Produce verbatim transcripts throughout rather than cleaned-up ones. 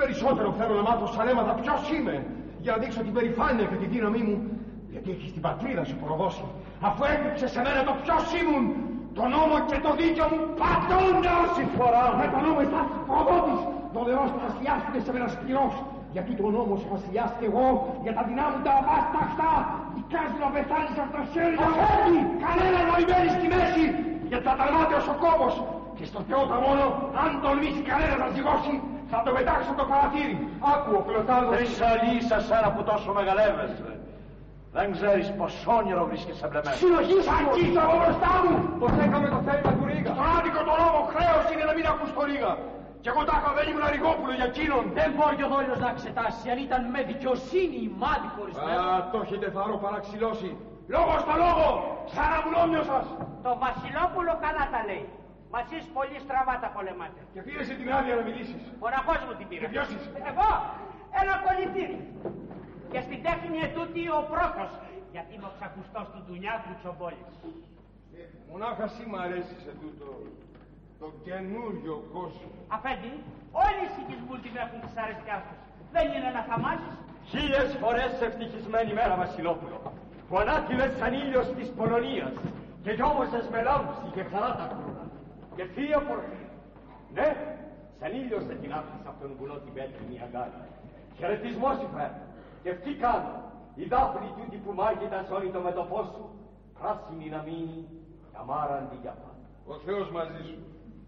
περισσότερο θέλω να μάθω σαν αίματα ποιος είμαι, για να δείξω την περηφάνεια και τη δύναμή μου, γιατί έχεις την πατρίδα σου προδώσει, αφού έδειξε σε μένα το ποιος ήμουν, το νόμο και το δίκαιο μου πατώνται όσοι φορά. Με τον νόμο estás προδότης, δολερός βασιλιάς που είναι σε μένα σκληρός, γιατί τον νόμο σου βασιλιάς και εγώ, για τα δεινά μου τα αβάσταχτα, δικάζω να πεθάνεις από τα χέρια μου. Όχι, κανένα νοημένη στη μέση, γιατί θα ταλμάτεως ο κόβος. Και στο Θεό τα μόνο, αν τολμήσει κανένα να ζυγώσει, θα το πετάξω το παραθύρι. Άκου ο Κλωτάλδος. Τρισαλίσα σένα που τόσο μεγαλεύεσαι. Δεν ξέρεις πως όνειρο βρίσκεσαι μπλεμένο. Συνοχή θα αγγίσω από μπροστά μου. Πως έκαμε το θέλημα του Ρίγα. Στον άδικο τον νόμο χρέος είναι να μην ακούς το Ρίγα. Κι εγώ τάχα δεν ήμουν Αριγόπουλο για εκείνον. Δεν μπορεί ο Δόλιος να εξετάσει αν ήταν με δικαιοσύνη ή μάτι χωρισμένο. Α, το έχετε θαρώ παραξηλώσει. Λόγο στο λόγο, σαν αμουλόμιο σας. Το Βασιλόπουλο καλά τα λέει. Μα εσείς πολύ στραβά τα πολεμάτε. Και πήρεσαι την άδεια να μιλήσεις. Μοναχός μου την πήρα. Και ποιος είσαι? Εγώ, ένα κολλητήρι. Και στην τέχνη ετούτη ο πρώτος. Γιατί είμαι ο ξακουστός του Ντουνιάκου Τσομπόλης. Ε, μονάχα εσύ μ' αρέσει σε τούτο το καινούριο κόσμο. Αφέντη, όλοι οι συγκισμούλτοι έχουν τις αρεσκιάς τους. Δεν είναι να θαμάσεις. Χίλιες φορές ευτυχισμένη μέρα, Βασιλόπουλο, που ανάτηλες σαν ήλιος της Πολωνίας και γιόμωσες με λάμψη και χαρά τα κρούνα. Και θεία πορφή. Ναι, σαν ήλιος δεν την άφησα από τον βουνό την πέτρινη αγκάλη. Χαιρετισμός σου φέρνω. Και τι κάνω. Η δάφνη τούτη που μάγειτα όλη το μετωπό σου, πράσινη να μείνει, καμάρα αντί για πάντα. Ο Θεός μαζί σου.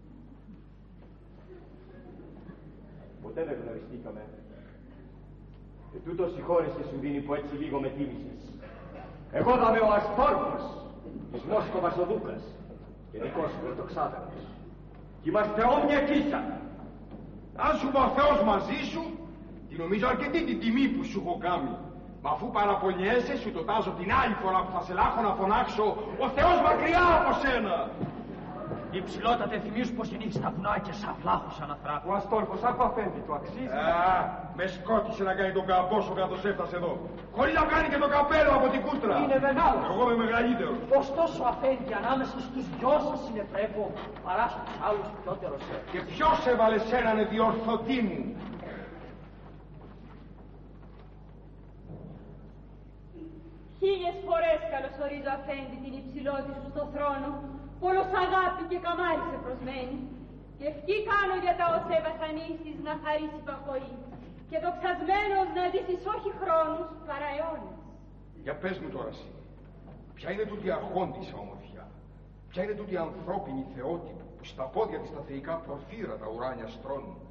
Ποτέ δεν γνωριστήκαμε. Και τούτο συγχώρεσαι σου δίνει που έτσι λίγο με τίμησες. Εγώ θα είμαι ο Αστόρπος της Μόσκοβας ο Δούκας και δικός μου πρωτοξάδερφος. Κι είμαστε όμοια κίσα. Αν σου πω ο Θεός μαζί σου, τη νομίζω αρκετή την τιμή που σου έχω κάνει. Μα αφού παραπονιέσαι, σου το τάζω την άλλη φορά που θα σε λάχω να φωνάξω ο Θεός μακριά από σένα. Υψηλότατε, θυμίζουν πως συνήθεις τα βουνά και σαν βλάχους αναθράπη. Ο Αστόρφος, άκου αφέντη, του αξίζει. Α, με σκότησε να κάνει τον καμπόσο καθώς έφτασε εδώ. Χωρίς να κάνει και το καπέλο από την κούστρα. Είναι μεγάλο. Εγώ είμαι μεγαλύτερος. Ωστόσο, αφέντη, ανάμεσα στους δυο σας συνεπρέπω παρά στους άλλους πιότερος. Και ποιος έβαλε σέναν διορθωτή μου? Χίλιες φορές καλωσορίζω αφέντη την υψηλότη σου στο θρόνο, πολλός αγάπη και καμάρισε προσμένη. Και ευχή κάνω για τα όσα ευασανίσεις να χαρίσει υπακοή, και δοξασμένος να ντύσεις όχι χρόνους παρά αιώνες. Για πες μου τώρα εσύ, ποια είναι τούτη αρχόντισσα ομορφιά, ποια είναι τούτη ανθρώπινη θεότυπη που στα πόδια της τα θεϊκά πορφύρα τα ουράνια στρώνουν,